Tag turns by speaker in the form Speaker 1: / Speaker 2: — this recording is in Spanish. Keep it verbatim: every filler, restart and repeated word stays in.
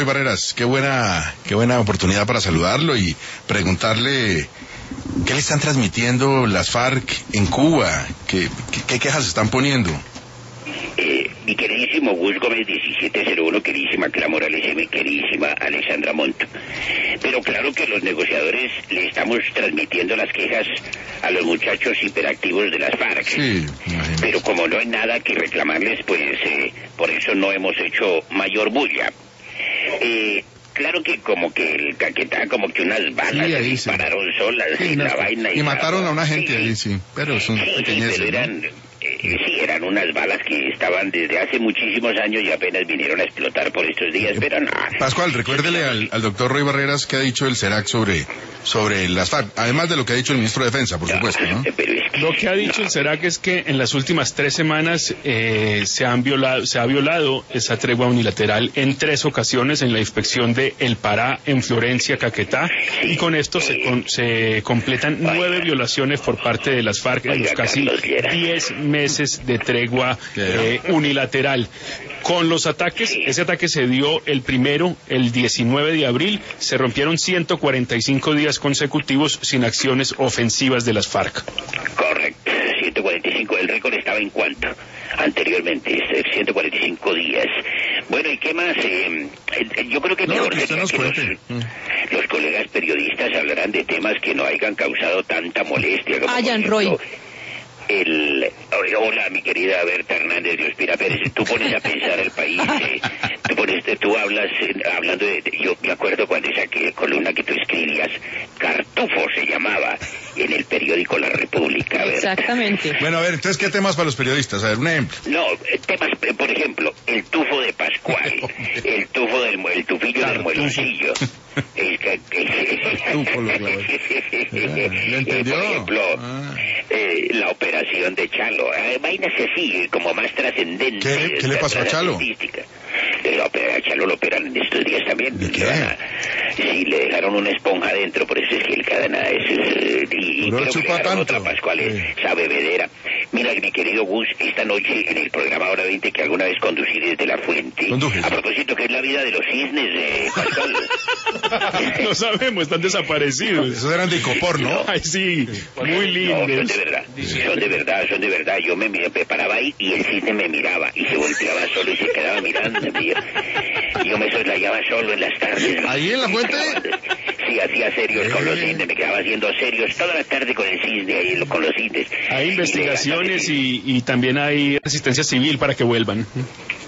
Speaker 1: Roy Barreras, qué buena, qué buena oportunidad para saludarlo y preguntarle qué le están transmitiendo las FARC en Cuba, qué, qué, qué quejas están poniendo.
Speaker 2: Eh, mi queridísimo Gus Gómez diecisiete cero uno, queridísima Clara Morales y mi queridísima Alessandra Monto. Pero claro que los negociadores le estamos transmitiendo las quejas a los muchachos hiperactivos de las FARC.
Speaker 1: Sí,
Speaker 2: pero como no hay nada que reclamarles, pues eh, por eso no hemos hecho mayor bulla. Eh, claro que como que el Caquetá, como que unas balas
Speaker 1: sí,
Speaker 2: se
Speaker 1: dice.
Speaker 2: dispararon solas
Speaker 1: Sí,
Speaker 2: y
Speaker 1: no,
Speaker 2: la vaina.
Speaker 1: y
Speaker 2: Y
Speaker 1: mataron
Speaker 2: la...
Speaker 1: a una gente
Speaker 2: sí,
Speaker 1: ahí, sí, pero son
Speaker 2: sí,
Speaker 1: pequeñeces,
Speaker 2: sí, pero
Speaker 1: ¿no?
Speaker 2: eran... Eh, sí, eran unas balas que estaban desde hace muchísimos años y apenas vinieron a explotar por estos días, pero nada.
Speaker 1: Pascual, recuérdele al, al doctor Roy Barreras qué ha dicho el SERAC sobre, sobre las FARC, además de lo que ha dicho el ministro de Defensa, por supuesto, ¿no?
Speaker 2: Pero es que,
Speaker 3: Lo que ha dicho
Speaker 2: no.
Speaker 3: el SERAC es que en las últimas tres semanas eh, se han violado, se ha violado esa tregua unilateral en tres ocasiones en la inspección de El Pará en Florencia, Caquetá, y con esto se, con, se completan nueve violaciones por parte de las FARC en los casi diez meses de tregua eh, unilateral. Con los ataques, ese ataque se dio el primero, el diecinueve de abril, se rompieron ciento cuarenta y cinco días consecutivos sin acciones ofensivas de las FARC.
Speaker 2: Correcto, ciento cuarenta y cinco, el récord estaba en cuanto anteriormente, ciento cuarenta y cinco días. Bueno, ¿y qué más? Eh, eh, yo creo que
Speaker 1: No,
Speaker 2: mejor
Speaker 1: que usted
Speaker 2: sería
Speaker 1: nos
Speaker 2: que los,
Speaker 1: cuente.
Speaker 2: los colegas periodistas hablarán de temas que no hayan causado tanta molestia. Como
Speaker 4: Hayan,
Speaker 2: por ejemplo,
Speaker 4: Roy.
Speaker 2: El, hola, mi querida Berta Hernández de Ospina Pérez, tú pones a pensar el país, eh, tú pones, tú hablas, eh, hablando de, de, yo me acuerdo cuando esa que, columna que tú escribías, Cartufo se llamaba, en el periódico La República, Berta.
Speaker 4: Exactamente.
Speaker 1: Bueno, a ver, entonces, ¿qué temas para los periodistas? A ver, un ejemplo.
Speaker 2: No, eh, temas, eh, por ejemplo, el tufo de Pascual, el tufo del, el tufillo
Speaker 1: Claro,
Speaker 2: del muelecillo. El que,
Speaker 1: Tufo, lo clavó. ¿Le entendió?
Speaker 2: Por ejemplo,
Speaker 1: Ah.
Speaker 2: eh, la operación de Chalo, eh, vainas así, como más trascendentes.
Speaker 1: ¿Qué- qué le pasó a Chalo?
Speaker 2: Eh, la opera- a Chalo lo operan en estos días también.
Speaker 1: ¿De qué?
Speaker 2: Le van a- Sí, le dejaron una esponja adentro, por eso es que el cadena es... eh, y y
Speaker 1: Pero
Speaker 2: creo que le
Speaker 1: chupa
Speaker 2: dejaron
Speaker 1: tanto.
Speaker 2: otra Pascual,
Speaker 1: Sí.
Speaker 2: esa bebedera. Mira, mi querido Gus, esta noche en el programa Hora veinte que alguna vez conducí desde La Fuente,
Speaker 1: Conduje.
Speaker 2: a propósito, que es la vida de los cisnes, eh, Pascual.
Speaker 3: No sabemos, están desaparecidos.
Speaker 1: Esos eran de Icopor, ¿no?
Speaker 3: Ay, sí, muy
Speaker 2: No, son
Speaker 3: lindos.
Speaker 2: de verdad, son de verdad, son de verdad. Yo me, me paraba ahí y el cisne me miraba y se volteaba solo y se quedaba mirando. Yo, yo me soslayaba solo en las tardes.
Speaker 1: ¿Ahí en La Fuente?
Speaker 2: Sí, hacía serios con los cisnes, me quedaba haciendo serios toda la tarde con el cisne ahí, con los cisnes.
Speaker 3: Hay investigaciones y, y también hay resistencia civil para que vuelvan.